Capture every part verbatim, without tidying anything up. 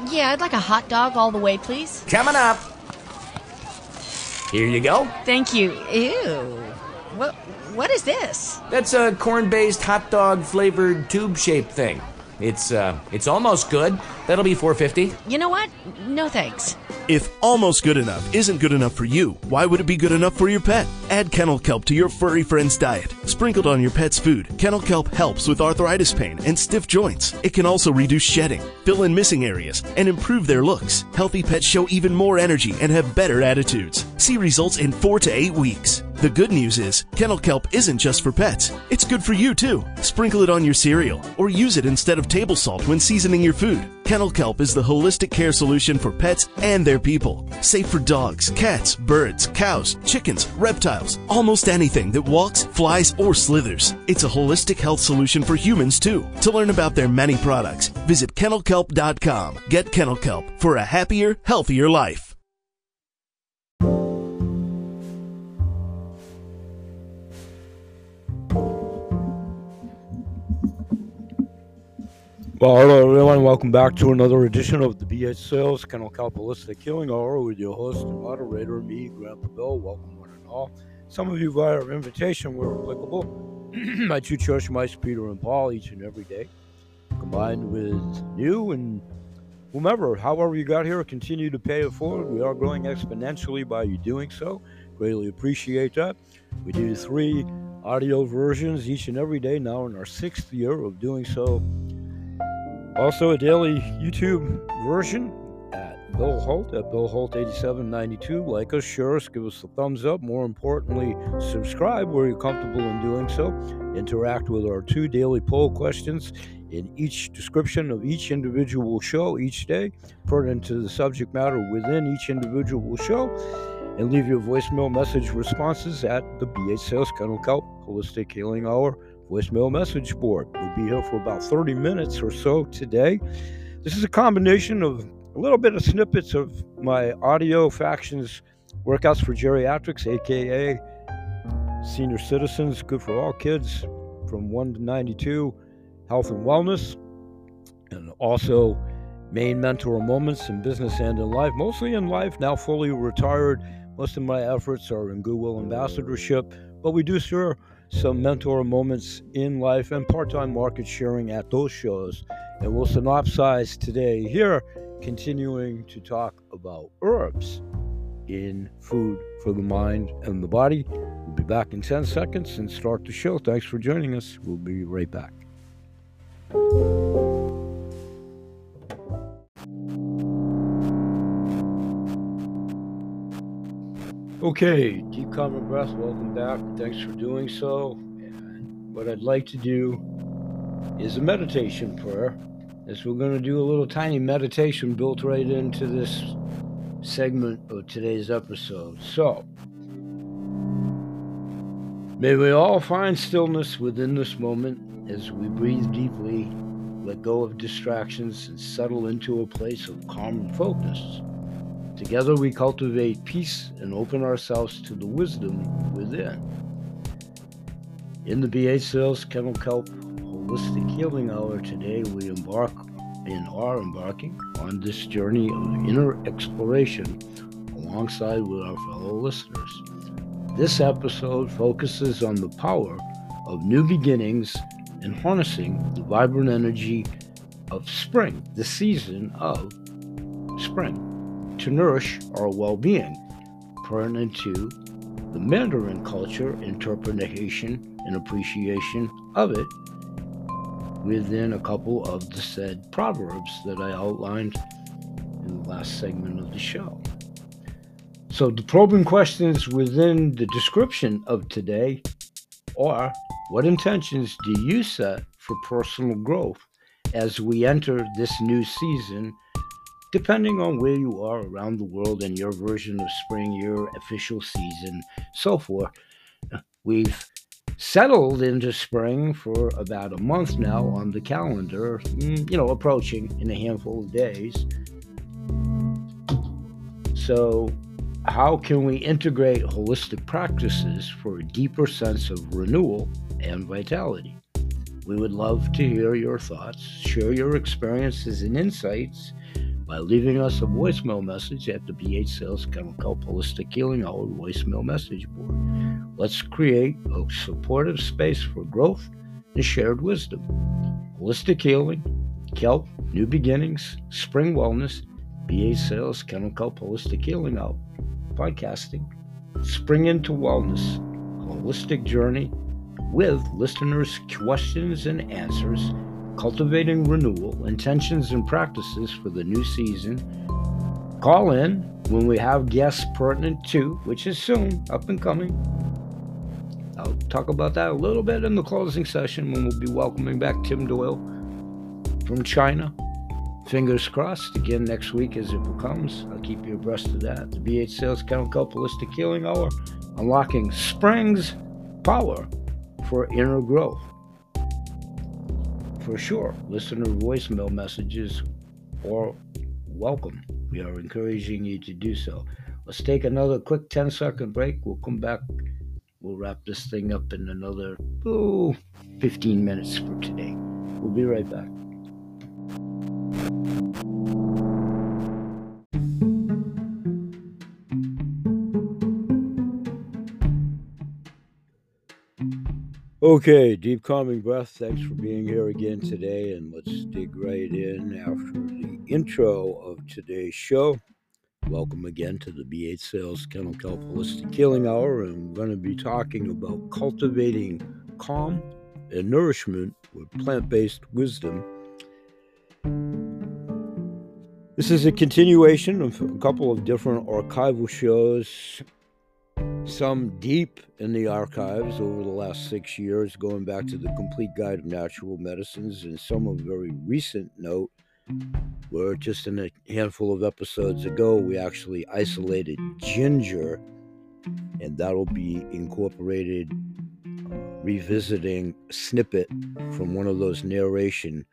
Yeah, I'd like a hot dog all the way, please. Coming up. Here you go. Thank you. Ew. What, what is this? That's a corn-based hot dog flavored tube-shaped thing. It's uh, it's almost good. That'll be four fifty. You know what? No thanks. If almost good enough isn't good enough for you, why would it be good enough for your pet? Add Kennel Kelp to your furry friend's diet. Sprinkled on your pet's food, Kennel Kelp helps with arthritis pain and stiff joints. It can also reduce shedding, fill in missing areas, and improve their looks. Healthy pets show even more energy and have better attitudes. See results in four to eight weeks. The good news is, Kennel Kelp isn't just for pets. It's good for you too. Sprinkle it on your cereal, or use it instead of table salt when seasoning your food. Kennel Kelp is the holistic care solution for pets and their people. Safe for dogs, cats, birds, cows, chickens, reptiles, almost anything that walks, flies, or slithers. It's a holistic health solution for humans too. To learn about their many products, visit kennel kelp dot com. Get Kennel Kelp for a happier, healthier life. Well, hello everyone, welcome back to another edition of the B H Sales Kennel Kelp Holistic Healing Hour with your host and moderator, me, Grandpa Bill. Welcome one and all. Some of you via invitation were applicable. I do church mice, Peter and Paul, each and every day, combined with you and whomever, however you got here, continue to pay it forward. We are growing exponentially by you doing so. Greatly appreciate that. We do three audio versions each and every day, now in our sixth year of doing so. Also, a daily YouTube version at Bill Holt, at Bill Holt eighty-seven ninety-two. Like us, share us, give us a thumbs up. More importantly, subscribe where you're comfortable in doing so. Interact with our two daily poll questions in each description of each individual show each day, pertinent to the subject matter within each individual show. And leave your voicemail message responses at the B H Sales Kennel Kelp Holistic Healing Hour voicemail message board. We'll be here for about thirty minutes or so today. This is a combination of a little bit of snippets of my audio factions workouts for geriatrics, aka senior citizens, good for all kids from one to ninety-two, health and wellness, and also main mentor moments in business and in life, mostly in life, now fully retired. Most of my efforts are in Goodwill ambassadorship, but we do share some mentor moments in life and part-time market sharing at those shows. And we'll synopsize today here, continuing to talk about herbs in food for the mind and the body. We'll be back in ten seconds and start the show. Thanks for joining us. We'll be right back. Okay, deep common breath, welcome back. Thanks for doing so. And what I'd like to do is a meditation prayer, as we're going to do a little tiny meditation built right into this segment of today's episode. So, may we all find stillness within this moment as we breathe deeply, let go of distractions, and settle into a place of calm and focus. Together we cultivate peace and open ourselves to the wisdom within. In the B H Sales Kennel Kelp Holistic Healing Hour today, we embark and are embarking on this journey of inner exploration alongside with our fellow listeners. This episode focuses on the power of new beginnings and harnessing the vibrant energy of spring, the season of spring, to nourish our well-being, pertinent to the Mandarin culture, interpretation and appreciation of it within a couple of the said proverbs that I outlined in the last segment of the show. So the probing questions within the description of today are, what intentions do you set for personal growth as we enter this new season, depending on where you are around the world and your version of spring, your official season, so forth. We've settled into spring for about a month now on the calendar, you know, approaching in a handful of days. So how can we integrate holistic practices for a deeper sense of renewal and vitality? We would love to hear your thoughts, share your experiences and insights by leaving us a voicemail message at the B H Sales Kennel Kelp Holistic Healing Hour voicemail message board. Let's create a supportive space for growth and shared wisdom. Holistic healing, kelp, new beginnings, spring wellness, B H Sales Kennel Kelp Holistic Healing Hour podcasting, spring into wellness, holistic journey with listeners' questions and answers, cultivating renewal, intentions and practices for the new season. Call in when we have guests pertinent to, which is soon, up and coming. I'll talk about that a little bit in the closing session when we'll be welcoming back Tim Doyle from China. Fingers crossed again next week as it becomes. I'll keep you abreast of that. The B H Sales Kennel Kelp Holistic Healing Hour, unlocking spring's power for inner growth. For sure, listener voicemail messages are welcome. We are encouraging you to do so. Let's take another quick ten second break. We'll come back. We'll wrap this thing up in another oh, fifteen minutes for today. We'll be right back. Okay, deep calming breath. Thanks for being here again today, and let's dig right in after the intro of today's show. Welcome again to the B H Sales Kennel Kelp Holistic Healing Hour, and we're going to be talking about cultivating calm and nourishment with plant-based wisdom. This is a continuation of a couple of different archival shows, some deep in the archives over the last six years, going back to the Complete Guide of Natural Medicines, and some of very recent note, where just in a handful of episodes ago, we actually isolated ginger, and that'll be incorporated, uh, revisiting a snippet from one of those narration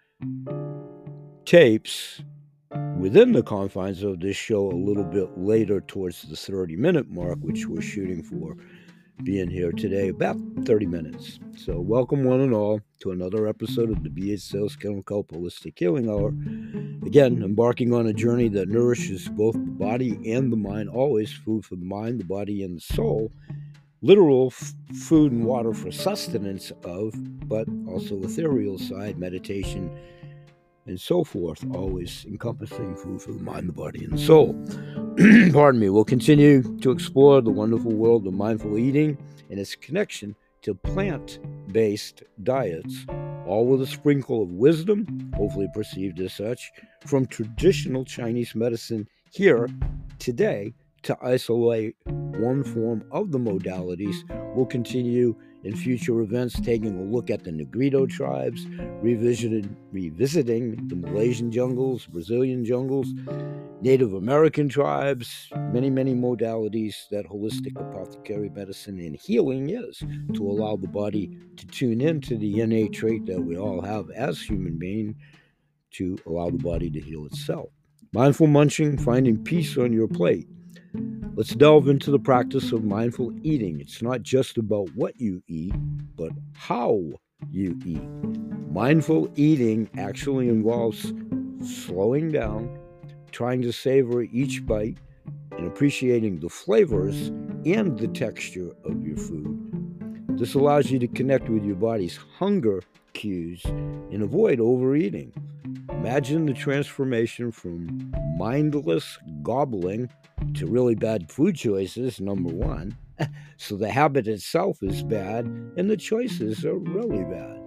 tapes within the confines of this show a little bit later towards the thirty minute mark, which we're shooting for, being here today about thirty minutes. So welcome one and all to another episode of the B H Sales Kennel Kelp Holistic Healing Hour. Again, embarking on a journey that nourishes both the body and the mind, always food for the mind, the body, and the soul. Literal f- food and water for sustenance of, but also ethereal side, meditation, and so forth, always encompassing food for the mind, the body, and the soul. Pardon me. We'll continue to explore the wonderful world of mindful eating and its connection to plant-based diets, all with a sprinkle of wisdom, hopefully perceived as such, from traditional Chinese medicine here today to isolate one form of the modalities. We'll continue in future events taking a look at the Negrito tribes, revisiting, revisiting the Malaysian jungles, Brazilian jungles, Native American tribes, many, many modalities that holistic apothecary medicine and healing is, to allow the body to tune into the innate trait that we all have as human beings, to allow the body to heal itself. Mindful munching, finding peace on your plate. Let's delve into the practice of mindful eating. It's not just about what you eat, but how you eat. Mindful eating actually involves slowing down, trying to savor each bite, and appreciating the flavors and the texture of your food. This allows you to connect with your body's hunger cues and avoid overeating. Imagine the transformation from mindless gobbling to really bad food choices, number one. So the habit itself is bad, and the choices are really bad.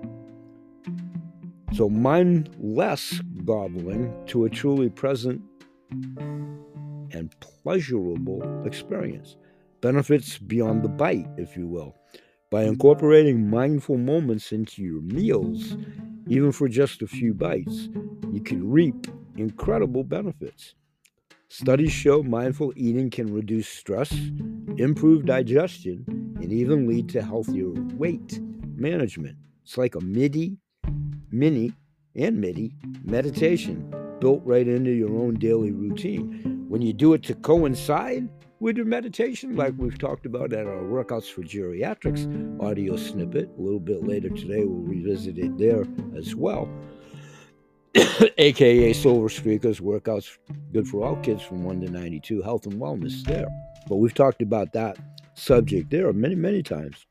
So mindless gobbling to a truly present and pleasurable experience. Benefits beyond the bite, if you will. By incorporating mindful moments into your meals, even for just a few bites, you can reap incredible benefits. Studies show mindful eating can reduce stress, improve digestion, and even lead to healthier weight management. It's like a midi, mini, and midi meditation built right into your own daily routine. When you do it to coincide with your meditation, like we've talked about at our Workouts for Geriatrics audio snippet, a little bit later today we'll revisit it there as well. aka Silver Streakers, workouts good for all kids from one to ninety-two, health and wellness there. But we've talked about that subject there many, many times.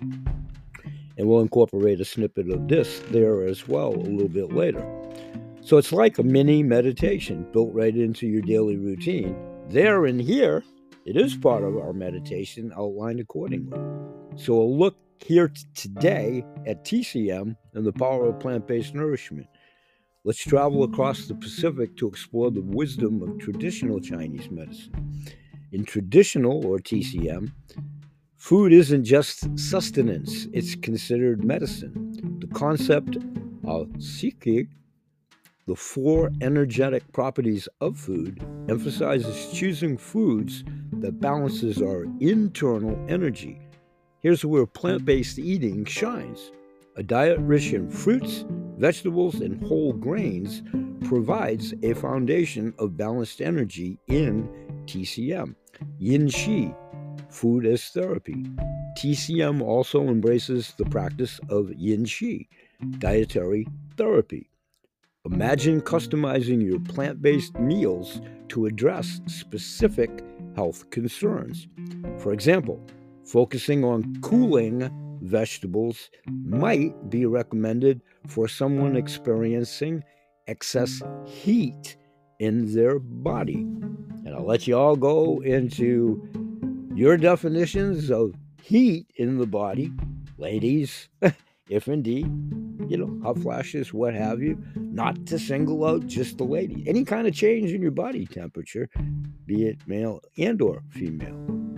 And we'll incorporate a snippet of this there as well a little bit later. So it's like a mini meditation built right into your daily routine. There and here, it is part of our meditation outlined accordingly. So we'll look here t- today at T C M and the power of plant-based nourishment. Let's travel across the Pacific to explore the wisdom of traditional Chinese medicine. In traditional, or T C M, food isn't just sustenance, it's considered medicine. The concept of Qi, the four energetic properties of food, emphasizes choosing foods that balances our internal energy. Here's where plant-based eating shines. A diet rich in fruits, vegetables, and whole grains provides a foundation of balanced energy in T C M. Yin Qi, food as therapy. T C M also embraces the practice of Yin Qi, dietary therapy. Imagine customizing your plant-based meals to address specific health concerns. For example, focusing on cooling vegetables might be recommended for someone experiencing excess heat in their body. And I'll let you all go into your definitions of heat in the body, ladies, if indeed, you know, hot flashes, what have you, not to single out just the lady. Any kind of change in your body temperature, be it male and or female.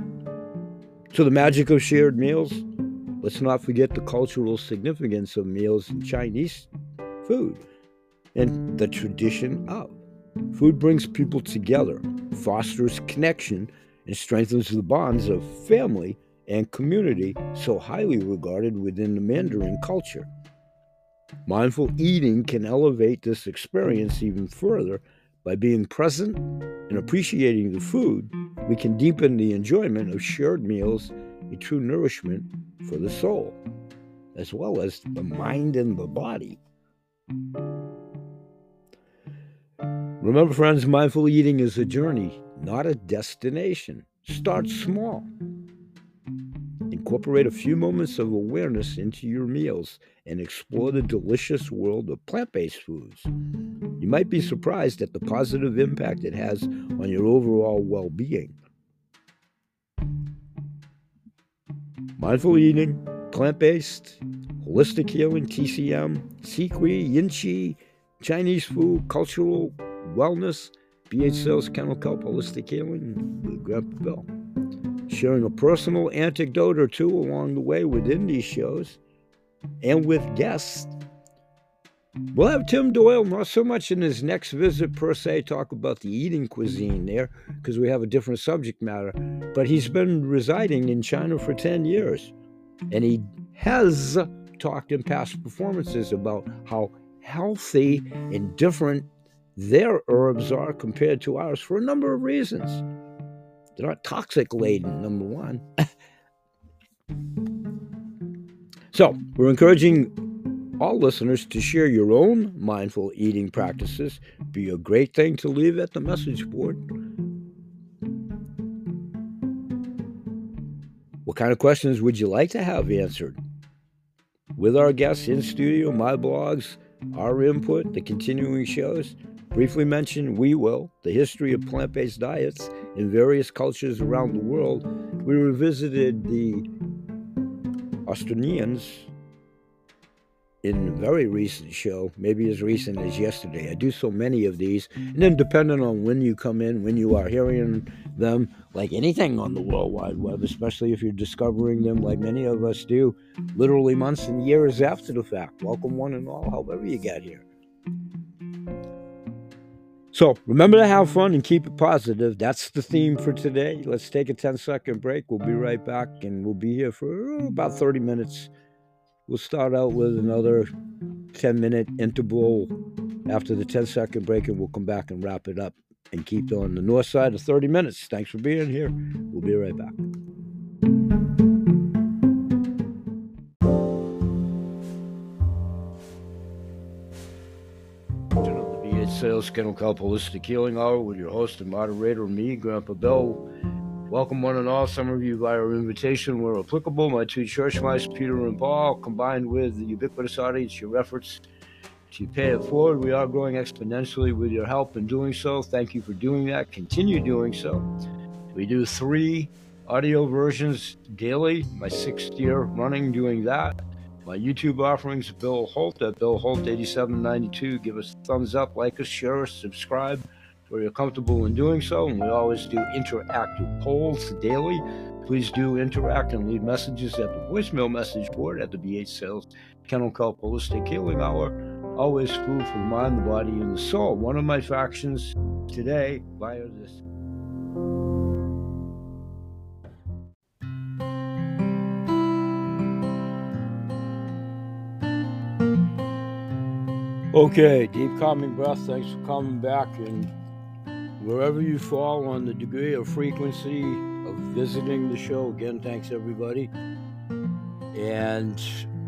So the magic of shared meals, let's not forget the cultural significance of meals in Chinese food and the tradition of. Food brings people together, fosters connection, and strengthens the bonds of family and community so highly regarded within the Mandarin culture. Mindful eating can elevate this experience even further. By being present and appreciating the food, we can deepen the enjoyment of shared meals, a true nourishment for the soul, as well as the mind and the body. Remember, friends, mindful eating is a journey, not a destination. Start small. Incorporate a few moments of awareness into your meals and explore the delicious world of plant-based foods. You might be surprised at the positive impact it has on your overall well-being. Mindful eating, plant-based, holistic healing, T C M, Qi, Yin Qi, Chinese food, cultural wellness, B H Sales, Kennel Kelp, Holistic Healing with Grandpa Bill. Sharing a personal anecdote or two along the way within these shows and with guests. We'll have Tim Doyle, not so much in his next visit per se, talk about the eating cuisine there, because we have a different subject matter, but he's been residing in China for ten years, and he has talked in past performances about how healthy and different their herbs are compared to ours for a number of reasons. They're not toxic laden, number one. So, we're encouraging all listeners to share your own mindful eating practices. Be a great thing to leave at the message board. What kind of questions would you like to have answered? With our guests in studio, my blogs, our input, the continuing shows. Briefly mention We Will, the history of plant-based diets in various cultures around the world. We revisited the Austinians in a very recent show, maybe as recent as yesterday. I do so many of these, and then depending on when you come in, when you are hearing them, like anything on the World Wide Web, especially if you're discovering them like many of us do, literally months and years after the fact. Welcome one and all, however you got here. So remember to have fun and keep it positive. That's the theme for today. Let's take a ten second break. We'll be right back, and we'll be here for oh, about thirty minutes. We'll start out with another ten minute interval after the ten second break, and we'll come back and wrap it up and keep on the north side of thirty minutes. Thanks for being here. We'll be right back. General Sales Kennel Kelp Holistic Healing Hour with your host and moderator, me, Grandpa Bill. Welcome one and all. Some of you via invitation where applicable. My two church mice, Peter and Paul, combined with the ubiquitous audience, your efforts to pay it forward. We are growing exponentially with your help in doing so. Thank you for doing that. Continue doing so. We do three audio versions daily. My sixth year running doing that. My YouTube offerings, Bill Holt at Bill Holt eighty-seven ninety-two. Give us a thumbs up, like us, share us, subscribe where you're comfortable in doing so. And we always do interactive polls daily. Please do interact and leave messages at the voicemail message board at the B H Sales Kennel Kelp Holistic Healing Hour. Always food for the mind, the body, and the soul. One of my factions today via this. Okay, deep calming breath. Thanks for coming back. And wherever you fall on the degree of frequency of visiting the show, again, thanks everybody. And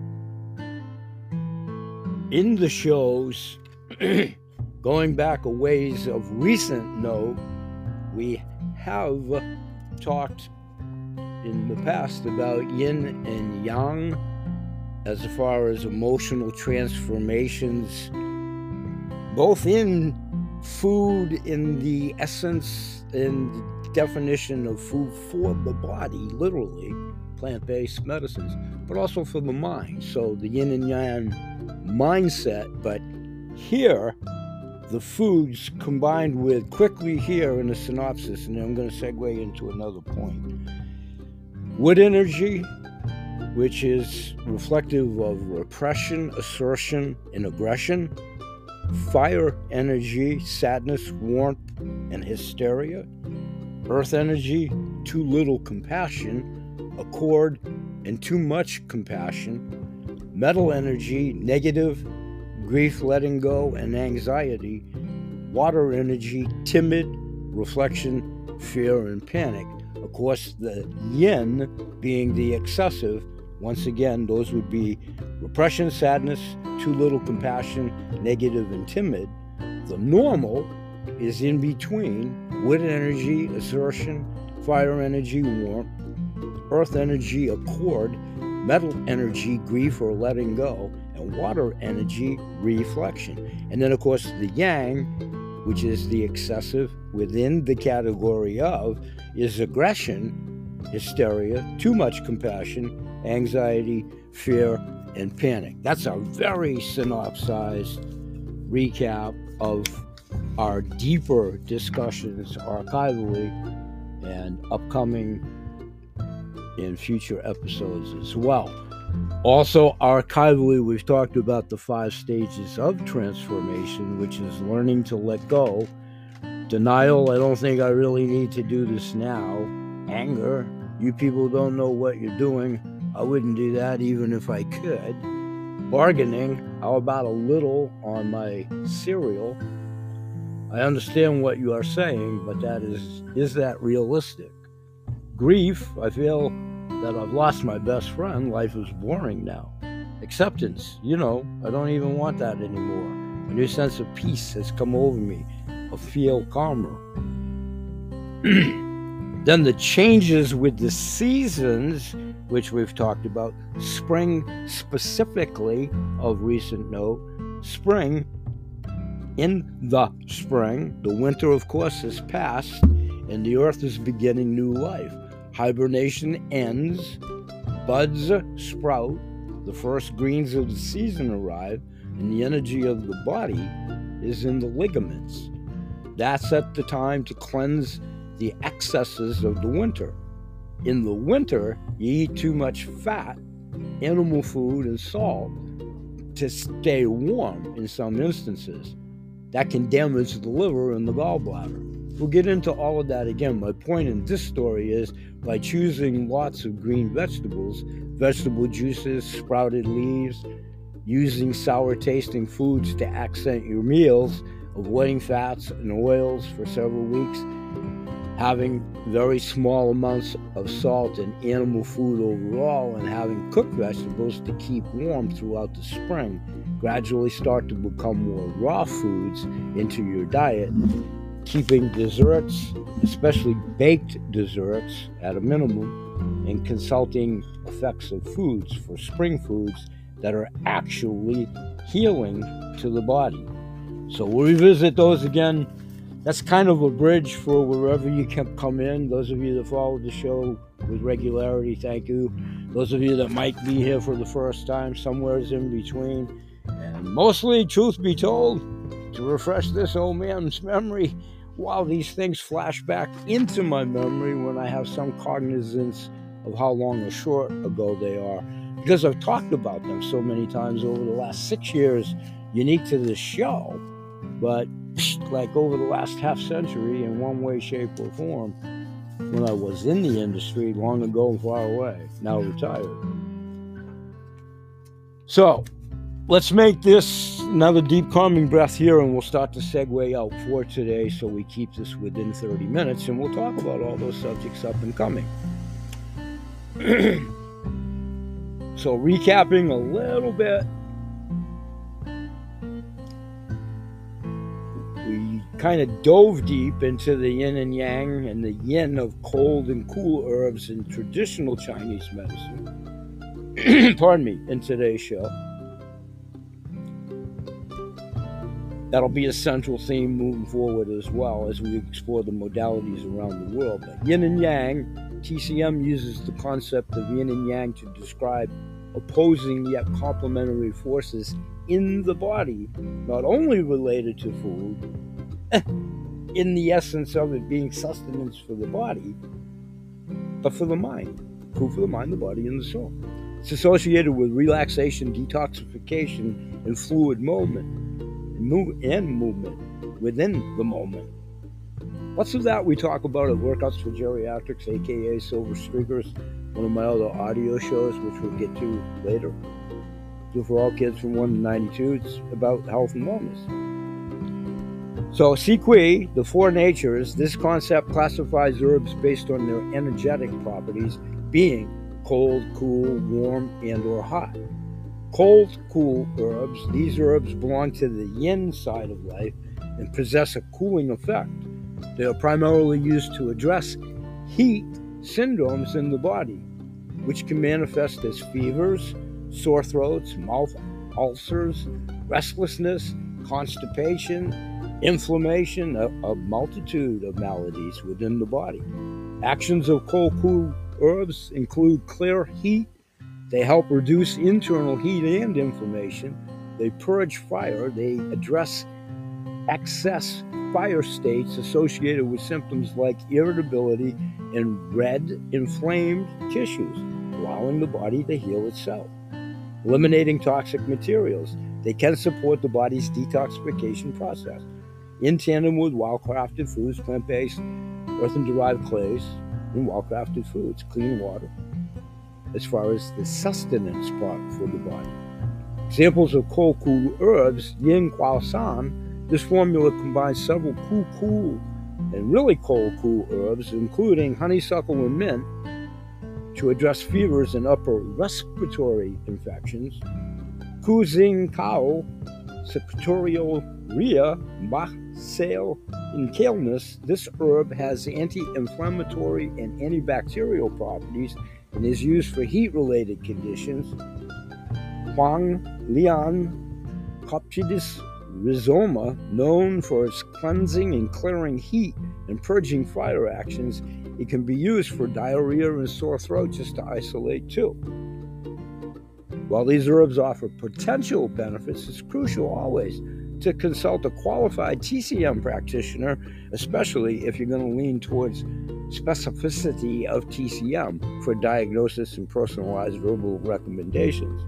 in the shows, going back a ways of recent note, we have talked in the past about yin and yang as far as emotional transformations, both in food, in the essence and definition of food for the body, literally, plant-based medicines, but also for the mind. So the yin and yang mindset, but here the foods combined with, quickly here in a synopsis, and then I'm going to segue into another point. Wood energy, which is reflective of repression, assertion, and aggression. Fire energy, sadness, warmth, and hysteria. Earth energy, too little compassion, accord, and too much compassion. Metal energy, negative, grief, letting go, and anxiety. Water energy, timid, reflection, fear, and panic. Of course, the yin being the excessive, once again, those would be repression, sadness, too little compassion, negative, and timid. The normal is in between, wood energy, assertion, fire energy, warmth, earth energy, accord, metal energy, grief or letting go, and water energy, reflection. And then, of course, the yang, which is the excessive within the category of, is aggression, hysteria, too much compassion, anxiety, fear, and panic. That's a very synopsized recap of our deeper discussions archivally and upcoming in future episodes as well. Also, archivally, we've talked about the five stages of transformation, which is learning to let go. Denial, I don't think I really need to do this now. Anger, you people don't know what you're doing. I wouldn't do that even if I could. Bargaining, how about a little on my cereal? I understand what you are saying, but that is, is that realistic? Grief, I feel that I've lost my best friend. Life is boring now. Acceptance, you know, I don't even want that anymore. A new sense of peace has come over me. I feel calmer. Then the changes with the seasons, which we've talked about. Spring specifically, of recent note. Spring, in the spring, the winter, of course, has passed, and the earth is beginning new life. Hibernation ends, buds sprout, the first greens of the season arrive, and the energy of the body is in the ligaments. That's at the time to cleanse the excesses of the winter. In the winter, you eat too much fat, animal food, and salt to stay warm in some instances. That can damage the liver and the gallbladder. We'll get into all of that again. My point in this story is by choosing lots of green vegetables, vegetable juices, sprouted leaves, using sour-tasting foods to accent your meals, avoiding fats and oils for several weeks, having very small amounts of salt and animal food overall, and having cooked vegetables to keep warm throughout the spring. gradually start to become more raw foods into your diet, keeping desserts, especially baked desserts, at a minimum, and consulting effects of foods for spring foods that are actually healing to the body. So we'll revisit those again. That's kind of a bridge for wherever you can come in. Those of you that follow the show with regularity, thank you. Those of you that might be here for the first time, somewhere's in between. And mostly, truth be told, to refresh this old man's memory, while these things flash back into my memory when I have some cognizance of how long or short ago they are, because I've talked about them so many times over the last six years, unique to this show, but like over the last half century in one way, shape, or form, when I was in the industry long ago and far away, now retired. So, let's make this another deep calming breath here, and we'll start to segue out for today so we keep this within thirty minutes, and we'll talk about all those subjects up and coming. So recapping a little bit, we kind of dove deep into the yin and yang and the yin of cold and cool herbs in traditional Chinese medicine. Pardon me, in today's show. That'll be a central theme moving forward as well as we explore the modalities around the world. But yin and yang, T C M uses the concept of yin and yang to describe opposing yet complementary forces in the body, not only related to food, in the essence of it being sustenance for the body, but for the mind. Food for the mind, the body, and the soul. It's associated with relaxation, detoxification, and fluid movement, and, move, and movement within the moment. Lots of that we talk about at Workouts for Geriatrics, aka Silver Streakers, one of my other audio shows, which we'll get to later. So for all kids from one to ninety-two, it's about health and wellness. So, Si Cui, the four natures, this concept classifies herbs based on their energetic properties, being cold, cool, warm, and or hot. Cold, cool herbs, these herbs belong to the yin side of life and possess a cooling effect. They are primarily used to address heat syndromes in the body, which can manifest as fevers, sore throats, mouth ulcers, restlessness, constipation, inflammation, a, a multitude of maladies within the body. Actions of cold, cool herbs include clear heat. They help reduce internal heat and inflammation. They purge fire. They address excess fire states associated with symptoms like irritability and red, inflamed tissues, allowing the body to heal itself. Eliminating toxic materials. They can support the body's detoxification process in tandem with well-crafted foods, plant-based, earthen-derived clays, and well-crafted foods, clean water, as far as the sustenance part for the body. Examples of cold, cool herbs, yin Kuao San. This formula combines several cool, cool, and really cold, cool herbs, including honeysuckle and mint, to address fevers and upper respiratory infections. Ku Xing Kao, secretorial rhea, Bach Sale, and kaleness. This herb has anti-inflammatory and antibacterial properties and is used for heat-related conditions. Huang Lian Copchidis rhizoma, known for its cleansing and clearing heat and purging fire actions, it can be used for diarrhea and sore throat, just to isolate too. While these herbs offer potential benefits, it's crucial always to consult a qualified T C M practitioner, especially if you're going to lean towards specificity of T C M for diagnosis and personalized verbal recommendations.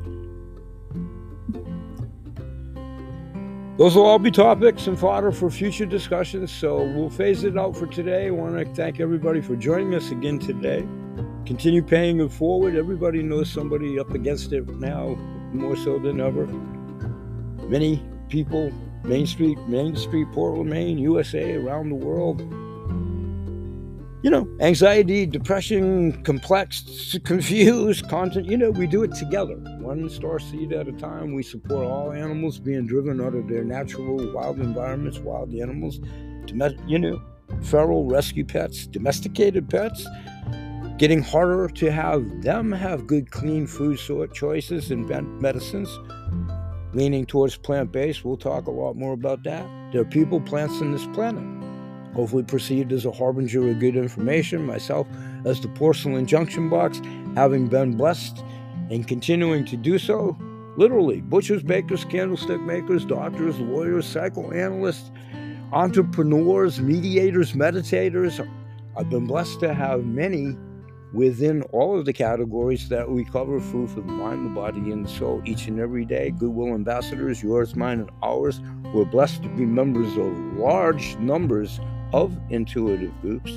Those will all be topics and fodder for future discussions, so we'll phase it out for today. I want to thank everybody for joining us again today. Continue paying it forward. Everybody knows somebody up against it now, more so than ever. Many people, Main Street, Main Street, Portland, Maine, U S A, around the world, you know, anxiety, depression, complex, confused, content. You know, we do it together. One star seed at a time. We support all animals being driven out of their natural wild environments, wild animals, you know, feral rescue pets, domesticated pets. Getting harder to have them have good, clean food sort choices and medicines. Leaning towards plant-based. We'll talk a lot more about that. There are people, plants on this planet. Hopefully perceived as a harbinger of good information. Myself as the porcelain junction box, having been blessed and continuing to do so. Literally, butchers, bakers, candlestick makers, doctors, lawyers, psychoanalysts, entrepreneurs, mediators, meditators. I've been blessed to have many within all of the categories that we cover: food for the mind, the body, and the soul, each and every day. Goodwill ambassadors, yours, mine, and ours. We're blessed to be members of large numbers of intuitive groups.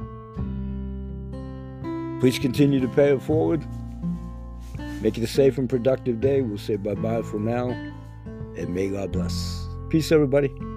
Please continue to pay it forward. Make it a safe and productive day. We'll say bye-bye for now, and may God bless. Peace, everybody.